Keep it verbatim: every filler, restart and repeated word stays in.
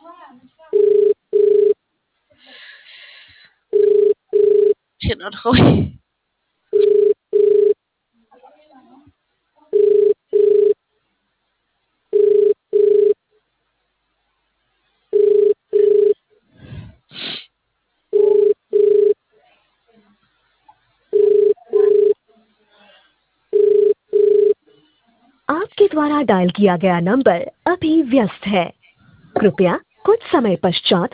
Cannot hold. आपके द्वारा dial किया गया नंबर अभी व्यस्त है। कृपया कुछ समय पश्चात